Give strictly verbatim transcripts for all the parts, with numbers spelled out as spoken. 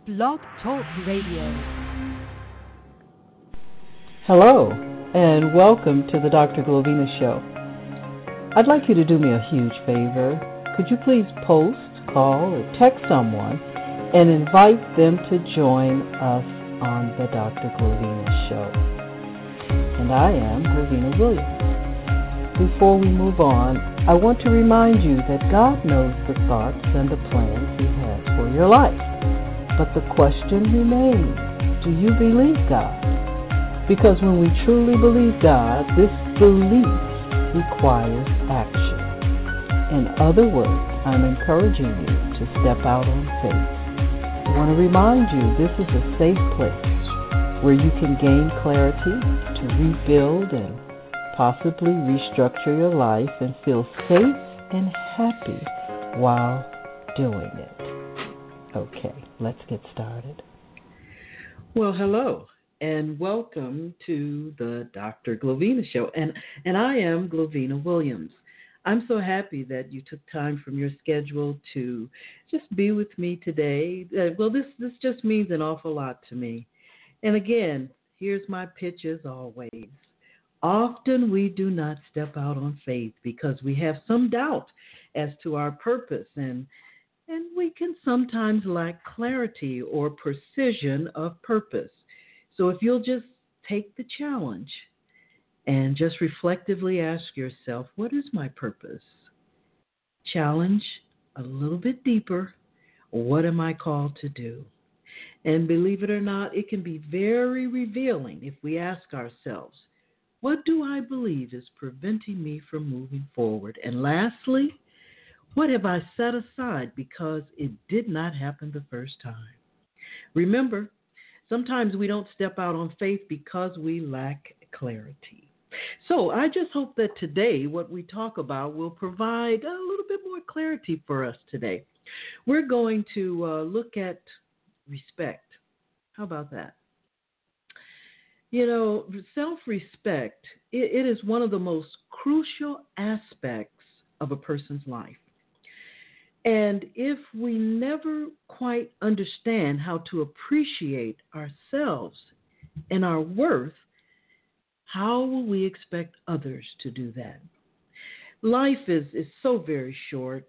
Blog Talk Radio. Hello, and welcome to the Doctor Glovina Show. I'd like you to do me a huge favor. Could you please post, call, or text someone and invite them to join us on the Doctor Glovina Show? And I am Glovina Williams. Before we move on, I want to remind you that God knows the thoughts and the plans He has for your life. But the question remains, do you believe God? Because when we truly believe God, this belief requires action. In other words, I'm encouraging you to step out on faith. I want to remind you this is a safe place where you can gain clarity to rebuild and possibly restructure your life and feel safe and happy while doing it. Okay, let's get started. Well, hello, and welcome to the Doctor Glovina Show. And, and I am Glovina Williams. I'm so happy that you took time from your schedule to just be with me today. Uh, well, this, this just means an awful lot to me. And again, here's my pitch as always. Often we do not step out on faith because we have some doubt as to our purpose, and and we can sometimes lack clarity or precision of purpose. So if you'll just take the challenge and just reflectively ask yourself, what is my purpose? Challenge a little bit deeper, what am I called to do? And believe it or not, it can be very revealing if we ask ourselves, what do I believe is preventing me from moving forward? And lastly, what have I set aside because it did not happen the first time? Remember, sometimes we don't step out on faith because we lack clarity. So I just hope that today what we talk about will provide a little bit more clarity for us today. We're going to uh, look at respect. How about that? You know, self-respect, it, it is one of the most crucial aspects of a person's life. And if we never quite understand how to appreciate ourselves and our worth, how will we expect others to do that? Life is, is so very short.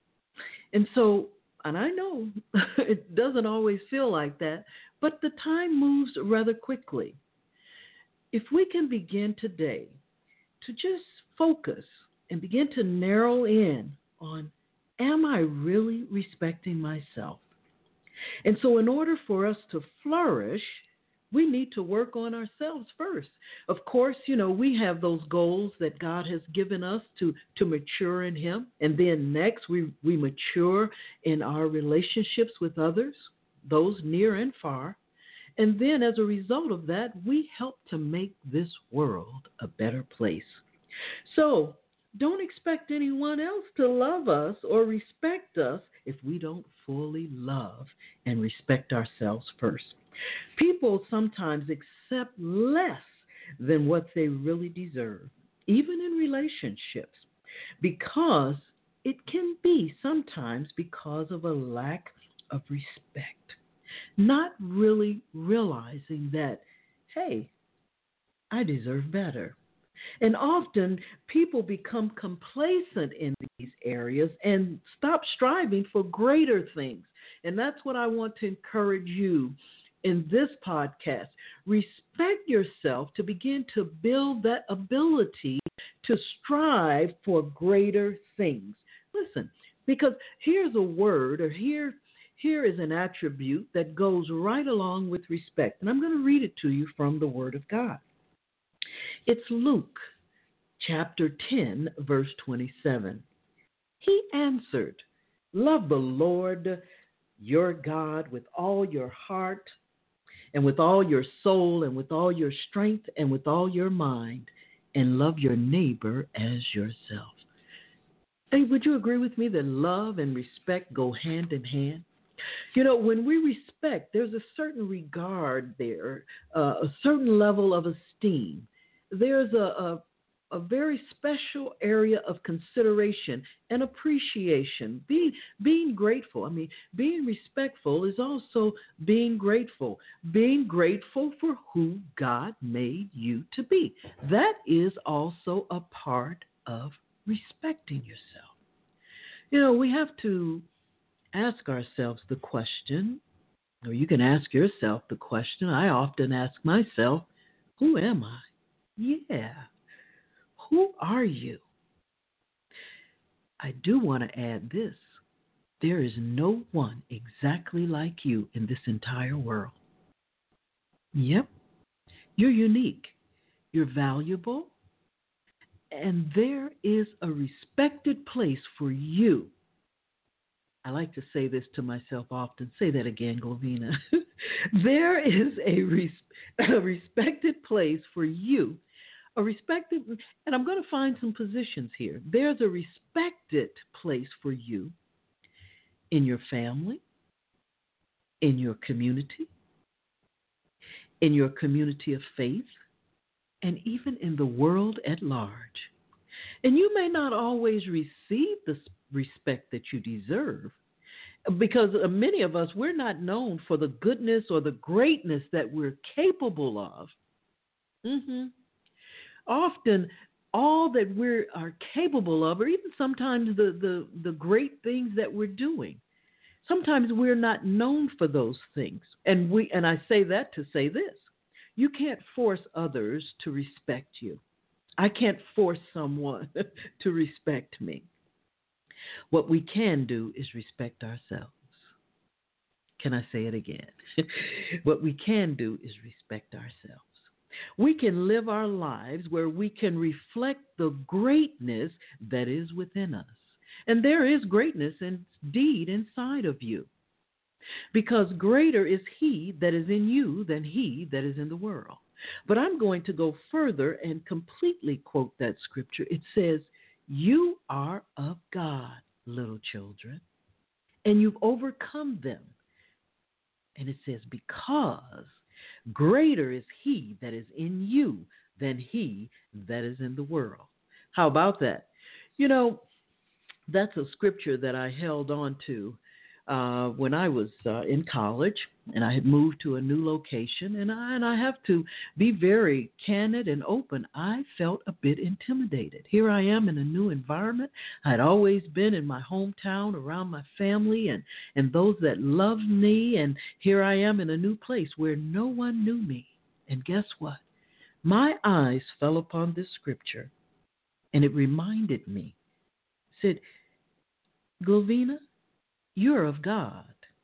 And so, and I know it doesn't always feel like that, but the time moves rather quickly. If we can begin today to just focus and begin to narrow in on, am I really respecting myself? And so in order for us to flourish, we need to work on ourselves first. Of course, you know, we have those goals that God has given us to, to mature in Him. And then next, we, we mature in our relationships with others, those near and far. And then as a result of that, we help to make this world a better place. So don't expect anyone else to love us or respect us if we don't fully love and respect ourselves first. People sometimes accept less than what they really deserve, even in relationships, because it can be sometimes because of a lack of respect. Not really realizing that, hey, I deserve better. And often people become complacent in these areas and stop striving for greater things. And that's what I want to encourage you in this podcast. Respect yourself to begin to build that ability to strive for greater things. Listen, because here's a word or here Here is an attribute that goes right along with respect. And I'm going to read it to you from the Word of God. It's Luke chapter ten, verse twenty-seven. He answered, love the Lord your God with all your heart and with all your soul and with all your strength and with all your mind, and love your neighbor as yourself. Hey, would you agree with me that love and respect go hand in hand? You know, when we respect, there's a certain regard there, uh, a certain level of esteem. There's a, a a very special area of consideration and appreciation. Being being grateful. I mean, being respectful is also being grateful. Being grateful for who God made you to be. That is also a part of respecting yourself. You know, we have to ask ourselves the question, or you can ask yourself the question. I often ask myself, who am I? Yeah. Who are you? I do want to add this. There is no one exactly like you in this entire world. Yep. You're unique. You're valuable. And there is a respected place for you. I like to say this to myself often. Say that again, Glovina. There is a, res- a respected place for you. A respected, and I'm going to find some positions here. There's a respected place for you in your family, in your community, in your community of faith, and even in the world at large. And you may not always receive the respect that you deserve, because many of us, we're not known for the goodness or the greatness that we're capable of. Mm-hmm. Often, all that we are capable of, or even sometimes the, the, the great things that we're doing, sometimes we're not known for those things. And we and I say that to say this. You can't force others to respect you. I can't force someone to respect me. What we can do is respect ourselves. Can I say it again? What we can do is respect ourselves. We can live our lives where we can reflect the greatness that is within us. And there is greatness indeed inside of you. Because greater is He that is in you than he that is in the world. But I'm going to go further and completely quote that scripture. It says, you are of God, little children, and you've overcome them. And it says, because greater is He that is in you than he that is in the world. How about that? You know, that's a scripture that I held on to uh, when I was uh, in college, and I had moved to a new location. And I, and I have to be very candid and open. I felt a bit intimidated. Here I am in a new environment. I had always been in my hometown around my family and, and those that loved me. And here I am in a new place where no one knew me. And guess what? My eyes fell upon this scripture, and it reminded me. It said, Glovina, you're of God,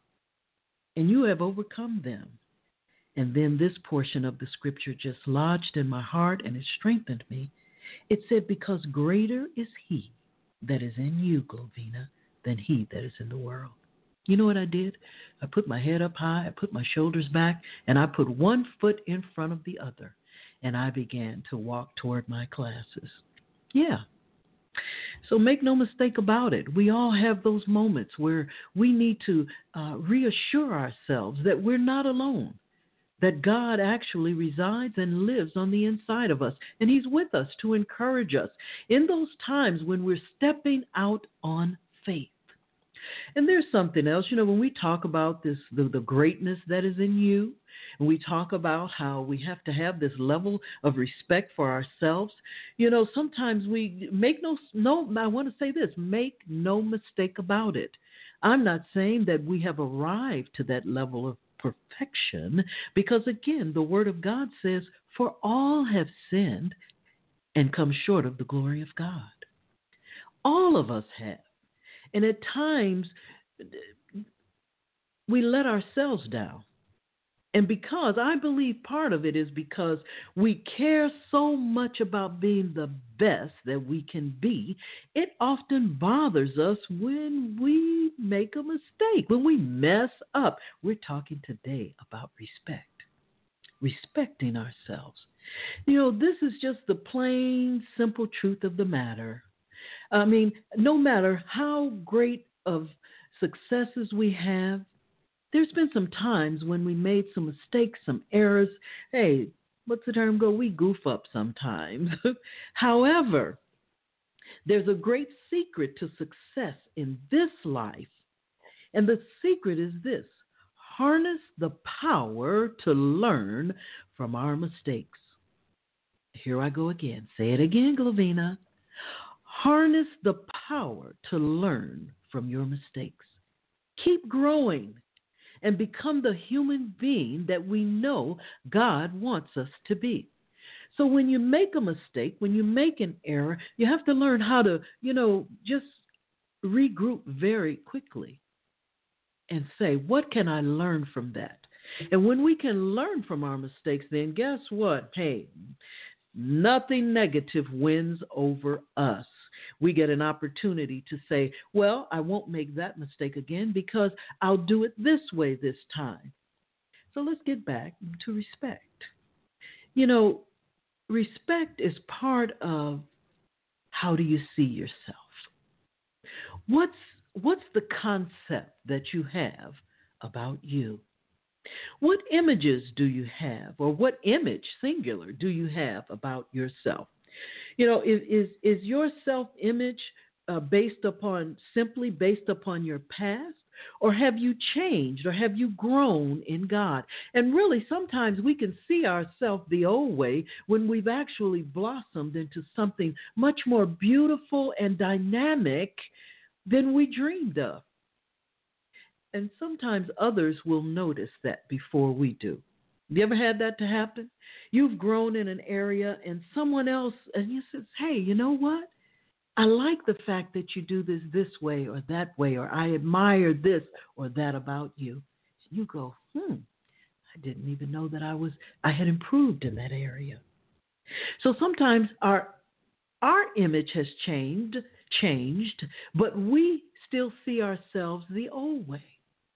and you have overcome them. And then this portion of the scripture just lodged in my heart, and it strengthened me. It said, because greater is He that is in you, Glovina, than he that is in the world. You know what I did? I put my head up high, I put my shoulders back, and I put one foot in front of the other, and I began to walk toward my classes. Yeah. So make no mistake about it. We all have those moments where we need to uh, reassure ourselves that we're not alone, that God actually resides and lives on the inside of us, and He's with us to encourage us in those times when we're stepping out on faith. And there's something else, you know, when we talk about this, the, the greatness that is in you, and we talk about how we have to have this level of respect for ourselves, you know, sometimes we make no, no, I want to say this, make no mistake about it. I'm not saying that we have arrived to that level of perfection, because again, the Word of God says, for all have sinned and come short of the glory of God. All of us have. And at times, we let ourselves down. And because I believe part of it is because we care so much about being the best that we can be, it often bothers us when we make a mistake, when we mess up. We're talking today about respect, respecting ourselves. You know, this is just the plain, simple truth of the matter. I mean, no matter how great of successes we have, there's been some times when we made some mistakes, some errors. Hey, what's the term go? We goof up sometimes. However, there's a great secret to success in this life. And the secret is this: harness the power to learn from our mistakes. Here I go again. Say it again, Glavina. Harness the power to learn from your mistakes. Keep growing and become the human being that we know God wants us to be. So when you make a mistake, when you make an error, you have to learn how to, you know, just regroup very quickly and say, what can I learn from that? And when we can learn from our mistakes, then guess what? Hey, nothing negative wins over us. We get an opportunity to say, well, I won't make that mistake again because I'll do it this way this time. So let's get back to respect. You know, respect is part of how do you see yourself? What's what's the concept that you have about you? What images do you have, or what image, singular, do you have about yourself? You know, is is, is your self-image uh, based upon, simply based upon your past? Or have you changed, or have you grown in God? And really, sometimes we can see ourselves the old way when we've actually blossomed into something much more beautiful and dynamic than we dreamed of. And sometimes others will notice that before we do. You ever had that to happen? You've grown in an area and someone else, and you says, hey, you know what? I like the fact that you do this this way or that way, or I admire this or that about you. You go, hmm, I didn't even know that I was, I had improved in that area. So sometimes our our image has changed, changed, but we still see ourselves the old way.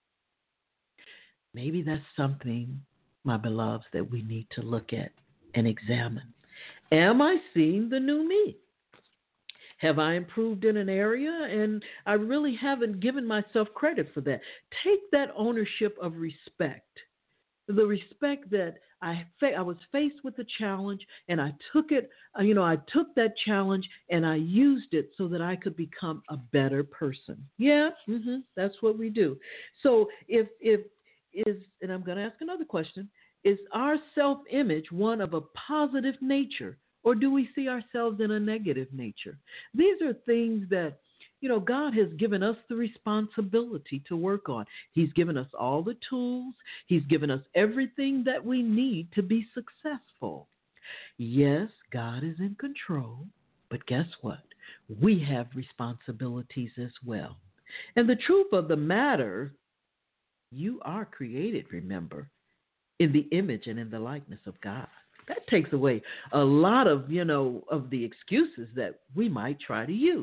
Maybe that's something, my beloveds, that we need to look at and examine. Am I seeing the new me? Have I improved in an area? And I really haven't given myself credit for that. Take that ownership of respect, the respect that I fa- I was faced with a challenge, and I took it, uh, you know, I took that challenge and I used it so that I could become a better person. Yeah, mm-hmm, that's what we do. So if, if, is, and I'm going to ask another question, is our self-image one of a positive nature? Or do we see ourselves in a negative nature? These are things that, you know, God has given us the responsibility to work on. He's given us all the tools. He's given us everything that we need to be successful. Yes, God is in control, but guess what? We have responsibilities as well. And the truth of the matter, you are created, remember, in the image and in the likeness of God. That takes away a lot of, you know, of the excuses that we might try to use.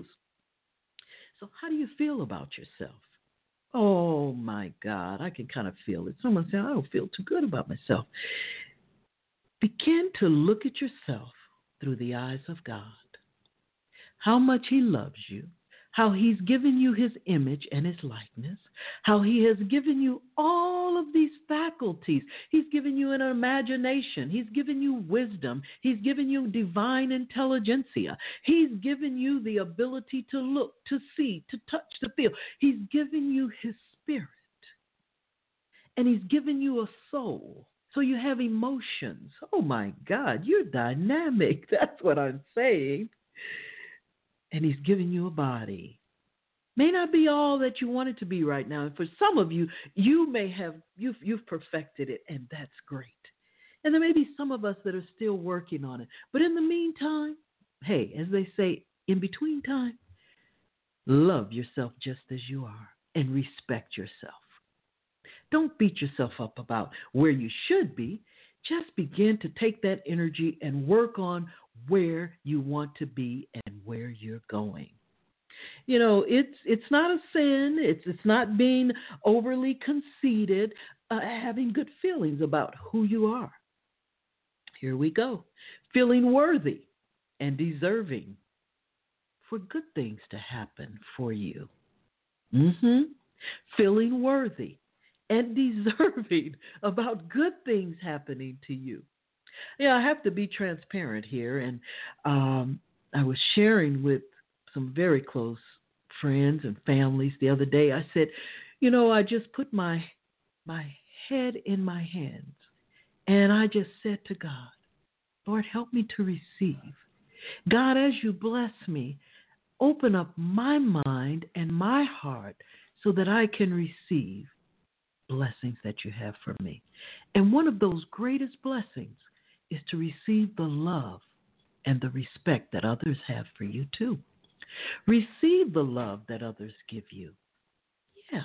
So how do you feel about yourself? Oh, my God, I can kind of feel it. Someone said, I don't feel too good about myself. Begin to look at yourself through the eyes of God. How much He loves you, how He's given you His image and His likeness, how He has given you all of these faculties. He's given you an imagination. He's given you wisdom. He's given you divine intelligentsia. He's given you the ability to look, to see, to touch, to feel. He's given you His Spirit. And He's given you a soul. So you have emotions. Oh, my God, you're dynamic. That's what I'm saying. And He's given you a body. May not be all that you want it to be right now. And for some of you, you may have, you've, you've perfected it, and that's great. And there may be some of us that are still working on it. But in the meantime, hey, as they say, in between time, love yourself just as you are and respect yourself. Don't beat yourself up about where you should be. Just begin to take that energy and work on where you want to be and where you're going. You know, it's it's not a sin. It's it's not being overly conceited, uh, having good feelings about who you are. Here we go. Feeling worthy and deserving for good things to happen for you. Mm-hmm. Feeling worthy and deserving about good things happening to you. Yeah, I have to be transparent here. And um, I was sharing with some very close friends and families the other day. I said, you know, I just put my my head in my hands and I just said to God, Lord, help me to receive. God, as you bless me, open up my mind and my heart so that I can receive blessings that you have for me. And one of those greatest blessings is to receive the love and the respect that others have for you too. Receive the love that others give you. Yeah,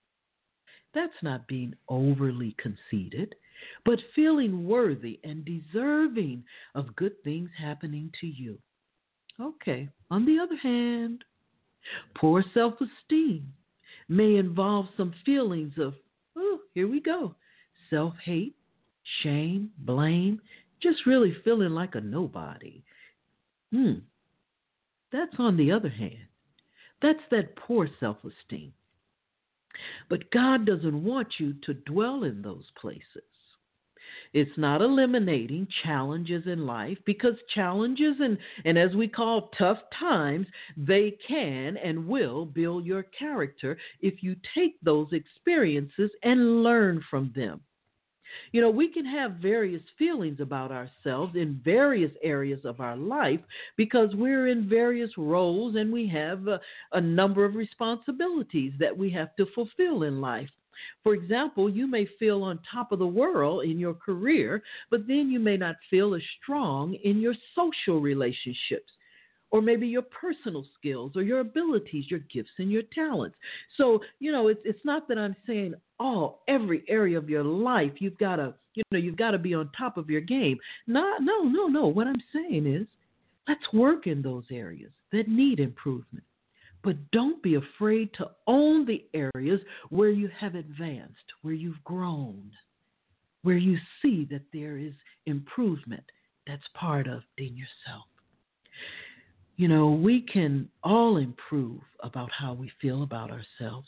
that's not being overly conceited, but feeling worthy and deserving of good things happening to you. Okay, on the other hand, poor self-esteem may involve some feelings of, oh, here we go, self-hate, shame, blame, just really feeling like a nobody. Hmm, that's on the other hand. That's that poor self-esteem. But God doesn't want you to dwell in those places. It's not eliminating challenges in life, because challenges and, and as we call tough times, they can and will build your character if you take those experiences and learn from them. You know, we can have various feelings about ourselves in various areas of our life because we're in various roles and we have a, a number of responsibilities that we have to fulfill in life. For example, you may feel on top of the world in your career, but then you may not feel as strong in your social relationships, or maybe your personal skills or your abilities, your gifts and your talents. So, you know, it's it's not that I'm saying, oh, every area of your life you've got to, you know, you've got to be on top of your game. No, no, no, no. What I'm saying is, let's work in those areas that need improvement. But don't be afraid to own the areas where you have advanced, where you've grown, where you see that there is improvement that's part of being yourself. You know, we can all improve about how we feel about ourselves.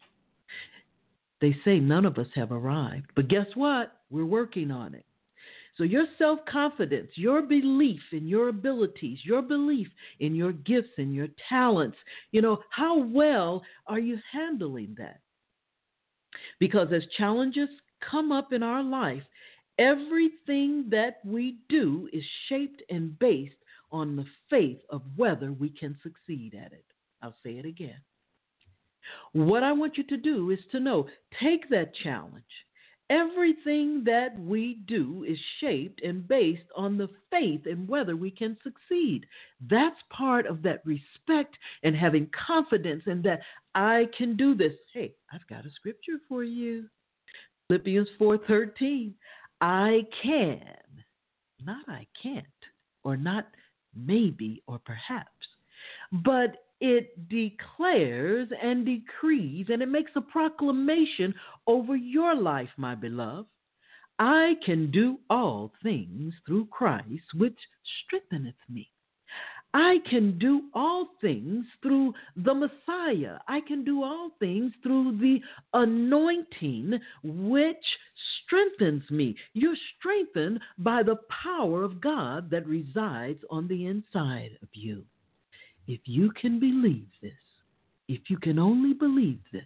They say none of us have arrived, but guess what? We're working on it. So your self-confidence, your belief in your abilities, your belief in your gifts and your talents, you know, how well are you handling that? Because as challenges come up in our life, everything that we do is shaped and based on the faith of whether we can succeed at it. I'll say it again. What I want you to do is to know, take that challenge. Everything that we do is shaped and based on the faith in whether we can succeed. That's part of that respect and having confidence in that I can do this. Hey, I've got a scripture for you. Philippians four thirteen. I can, not I can't, or not maybe or perhaps, but it declares and decrees and it makes a proclamation over your life, my beloved. I can do all things through Christ, which strengtheneth me. I can do all things through the Messiah. I can do all things through the anointing which strengthens me. You're strengthened by the power of God that resides on the inside of you. If you can believe this, if you can only believe this,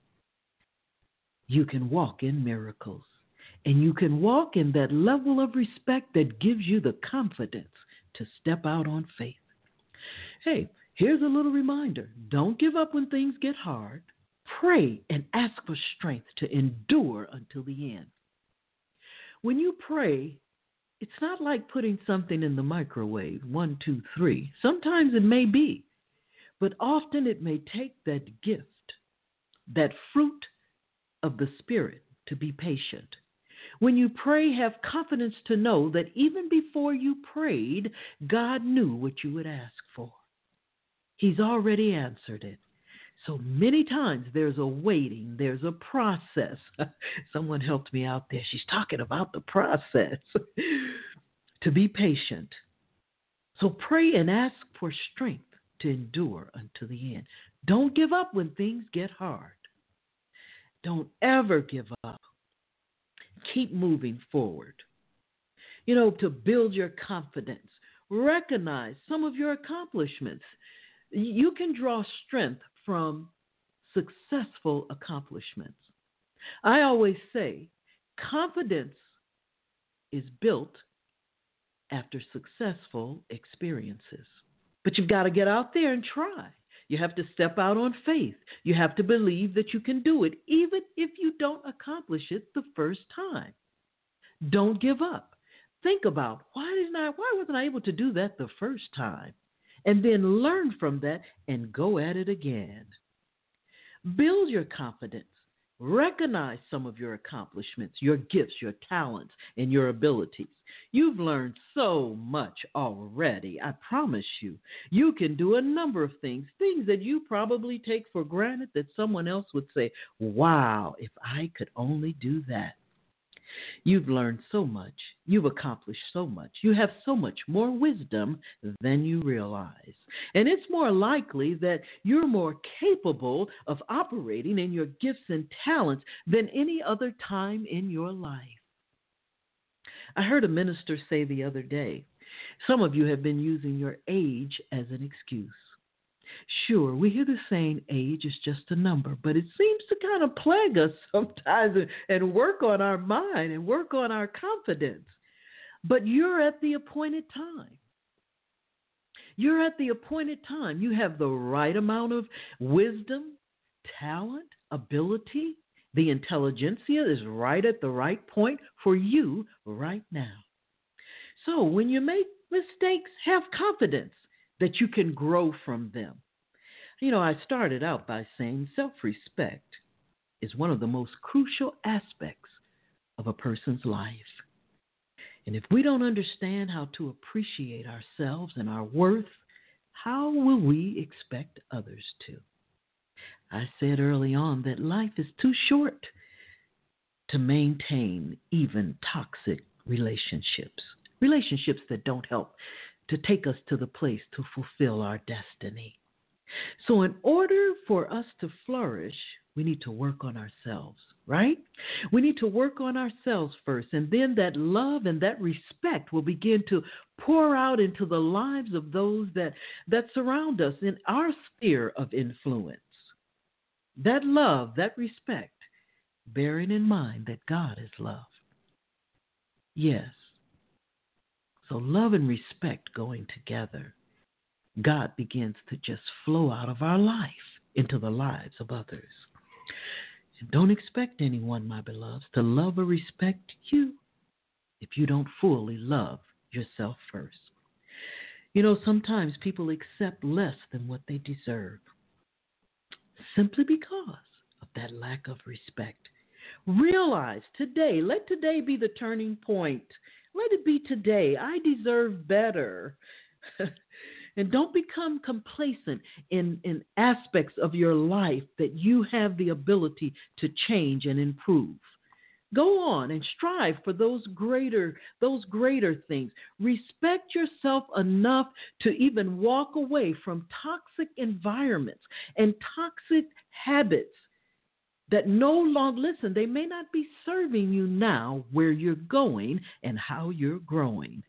you can walk in miracles. And you can walk in that level of respect that gives you the confidence to step out on faith. Hey, here's a little reminder. Don't give up when things get hard. Pray and ask for strength to endure until the end. When you pray, it's not like putting something in the microwave, one, two, three. Sometimes it may be, but often it may take that gift, that fruit of the Spirit, to be patient. When you pray, have confidence to know that even before you prayed, God knew what you would ask for. He's already answered it. So many times there's a waiting, there's a process. Someone helped me out there. She's talking about the process to be patient. So pray and ask for strength to endure until the end. Don't give up when things get hard. Don't ever give up. Keep moving forward. you know, to build your confidence. Recognize some of your accomplishments. You can draw strength from successful accomplishments. I always say confidence is built after successful experiences. But you've got to get out there and try. You have to step out on faith. You have to believe that you can do it, even if you don't accomplish it the first time. Don't give up. Think about, why didn't I, why wasn't I able to do that the first time? And then learn from that and go at it again. Build your confidence. Recognize some of your accomplishments, your gifts, your talents, and your abilities. You've learned so much already. I promise you, you can do a number of things, things that you probably take for granted that someone else would say, wow, if I could only do that. You've learned so much. You've accomplished so much. You have so much more wisdom than you realize. And it's more likely that you're more capable of operating in your gifts and talents than any other time in your life. I heard a minister say the other day, some of you have been using your age as an excuse. Sure, we hear the saying age is just a number, but it seems to kind of plague us sometimes and, and work on our mind and work on our confidence. But you're at the appointed time. You're at the appointed time. You have the right amount of wisdom, talent, ability. The intelligentsia is right at the right point for you right now. So when you make mistakes, have confidence that you can grow from them. You know, I started out by saying self-respect is one of the most crucial aspects of a person's life. And if we don't understand how to appreciate ourselves and our worth, how will we expect others to? I said early on that life is too short to maintain even toxic relationships, relationships that don't help to take us to the place to fulfill our destiny. So in order for us to flourish, we need to work on ourselves, right? We need to work on ourselves first, and then that love and that respect will begin to pour out into the lives of those that, that surround us in our sphere of influence. That love, that respect, bearing in mind that God is love. Yes. So love and respect going together, God begins to just flow out of our life into the lives of others. And don't expect anyone, my beloveds, to love or respect you if you don't fully love yourself first. You know, sometimes people accept less than what they deserve simply because of that lack of respect. Realize today, let today be the turning point. Let it be today. I deserve better. And don't become complacent in, in aspects of your life that you have the ability to change and improve. Go on and strive for those greater, those greater things. Respect yourself enough to even walk away from toxic environments and toxic habits that no longer, listen, they may not be serving you now where you're going and how you're growing.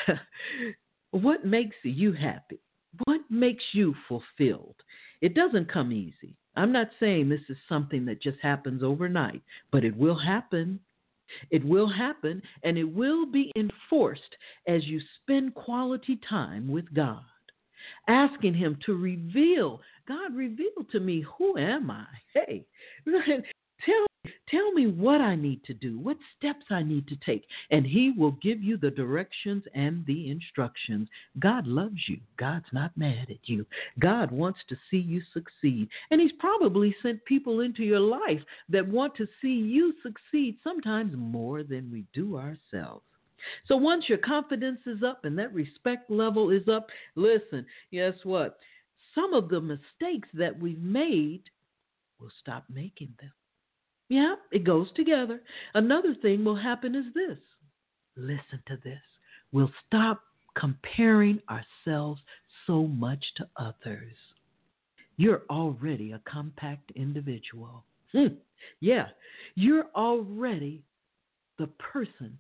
What makes you happy? What makes you fulfilled? It doesn't come easy. I'm not saying this is something that just happens overnight, but it will happen. It will happen, and it will be enforced as you spend quality time with God, asking Him to reveal, God, reveal to me, who am I? Hey, tell Tell me what I need to do, what steps I need to take, and He will give you the directions and the instructions. God loves you. God's not mad at you. God wants to see you succeed, and He's probably sent people into your life that want to see you succeed, sometimes more than we do ourselves. So once your confidence is up and that respect level is up, listen, guess what? Some of the mistakes that we've made, we'll stop making them. Yeah, it goes together. Another thing will happen is this. Listen to this. We'll stop comparing ourselves so much to others. You're already a compact individual. Hmm. Yeah, you're already the person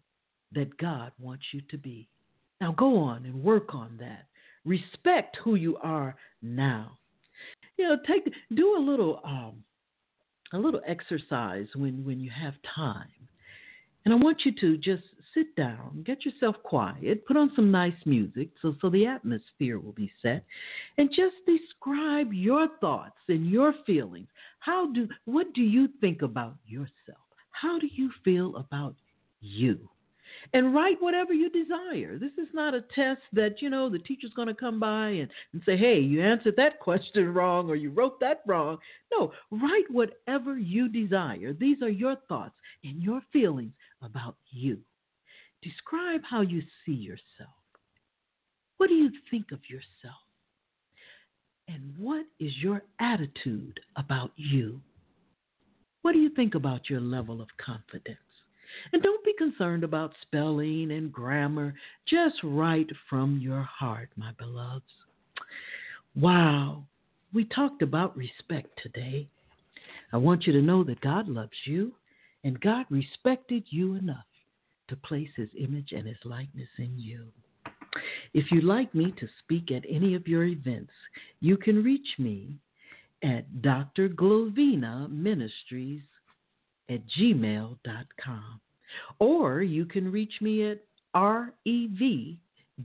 that God wants you to be. Now go on and work on that. Respect who you are now. You know, take do a little um, a little exercise when, when you have time. And I want you to just sit down, get yourself quiet, put on some nice music so, so the atmosphere will be set, and just describe your thoughts and your feelings. How do what do you think about yourself? How do you feel about you? And write whatever you desire. This is not a test that, you know, the teacher's going to come by and, and say, hey, you answered that question wrong or you wrote that wrong. No, write whatever you desire. These are your thoughts and your feelings about you. Describe how you see yourself. What do you think of yourself? And what is your attitude about you? What do you think about your level of confidence? And don't be concerned about spelling and grammar. Just write from your heart, my beloveds. Wow, we talked about respect today. I want you to know that God loves you, and God respected you enough to place his image and his likeness in you. If you'd like me to speak at any of your events, you can reach me at D R Glovina Ministries at gmail dot com. Or you can reach me at R E V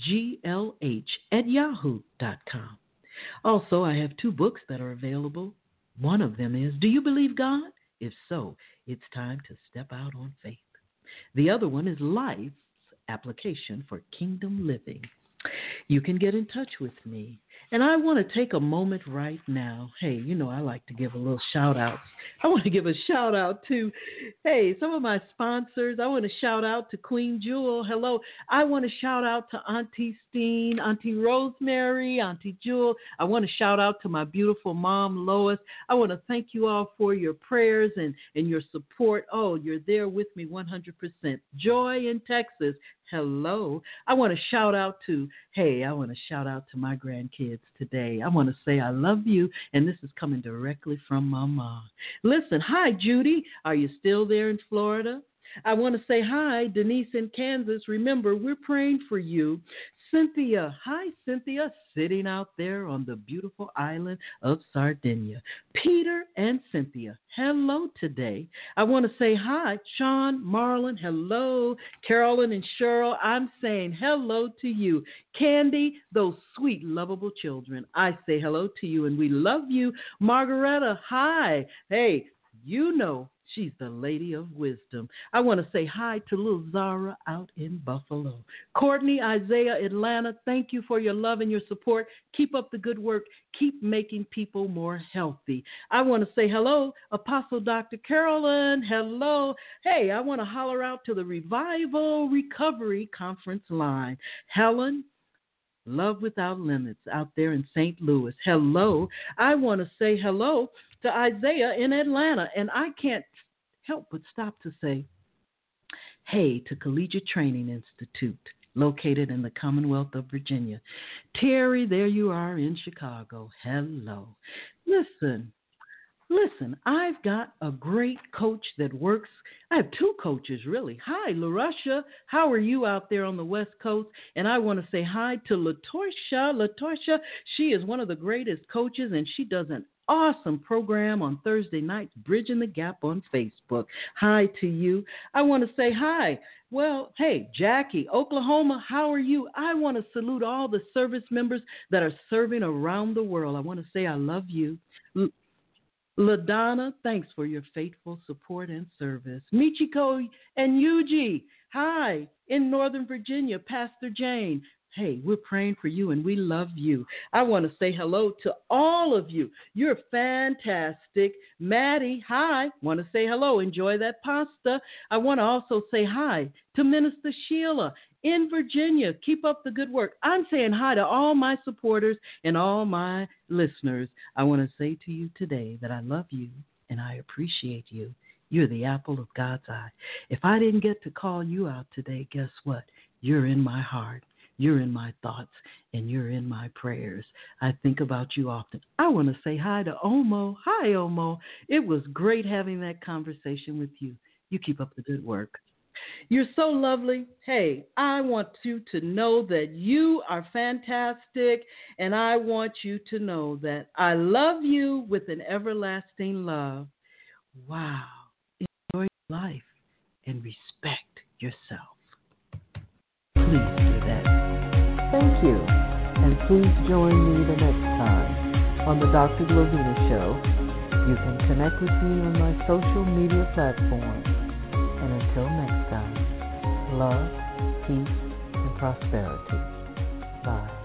G L H at yahoo dot com. Also, I have two books that are available. One of them is, Do You Believe God? If so, it's time to step out on faith. The other one is Life's Application for Kingdom Living. You can get in touch with me. And I want to take a moment right now. Hey, you know, I like to give a little shout out. I want to give a shout out to, hey, some of my sponsors. I want to shout out to Queen Jewel. Hello. I want to shout out to Auntie Steen, Auntie Rosemary, Auntie Jewel. I want to shout out to my beautiful mom, Lois. I want to thank you all for your prayers and, and your support. Oh, you're there with me one hundred percent. Joy in Texas. Hello. I want to shout out to, hey, I want to shout out to my grandkids today. I want to say I love you, and this is coming directly from my mom. Listen, hi, Judy. Are you still there in Florida? I want to say hi, Denise in Kansas. Remember, we're praying for you. Cynthia, hi, Cynthia, sitting out there on the beautiful island of Sardinia. Peter and Cynthia, hello today. I want to say hi, Sean, Marlon, hello. Carolyn and Cheryl, I'm saying hello to you. Candy, those sweet, lovable children, I say hello to you, and we love you. Margaretta, hi. Hey, you know, she's the lady of wisdom. I want to say hi to little Zara out in Buffalo. Courtney, Isaiah, Atlanta, thank you for your love and your support. Keep up the good work. Keep making people more healthy. I want to say hello, Apostle Doctor Carolyn. Hello. Hey, I want to holler out to the Revival Recovery Conference line. Helen, Love Without Limits out there in Saint Louis. Hello. I want to say hello to Isaiah in Atlanta, and I can't help but stop to say hey to Collegiate Training Institute, located in the Commonwealth of Virginia. Terry, there you are in Chicago. Hello. Listen, listen, I've got a great coach that works. I have two coaches, really. Hi, LaRusha. How are you out there on the West Coast? And I want to say hi to LaTorsha. LaTorsha, she is one of the greatest coaches, and she does an awesome program on Thursday nights, Bridging the Gap on Facebook. Hi to you. I want to say hi. Well, hey, Jackie, Oklahoma, how are you? I want to salute all the service members that are serving around the world. I want to say I love you. L- LaDonna, thanks for your faithful support and service. Michiko and Yuji, hi, in Northern Virginia, Pastor Jane. Hey, we're praying for you, and we love you. I want to say hello to all of you. You're fantastic. Maddie, hi. Want to say hello. Enjoy that pasta. I want to also say hi to Minister Sheila in Virginia. Keep up the good work. I'm saying hi to all my supporters and all my listeners. I want to say to you today that I love you, and I appreciate you. You're the apple of God's eye. If I didn't get to call you out today, guess what? You're in my heart. You're in my thoughts, and you're in my prayers. I think about you often. I want to say hi to Omo. Hi, Omo. It was great having that conversation with you. You keep up the good work. You're so lovely. Hey, I want you to know that you are fantastic, and I want you to know that I love you with an everlasting love. Wow. Enjoy life and respect yourself. Please do that. Thank you. And please join me the next time on the Doctor Glovina Show. You can connect with me on my social media platforms. And until next time, love, peace, and prosperity. Bye.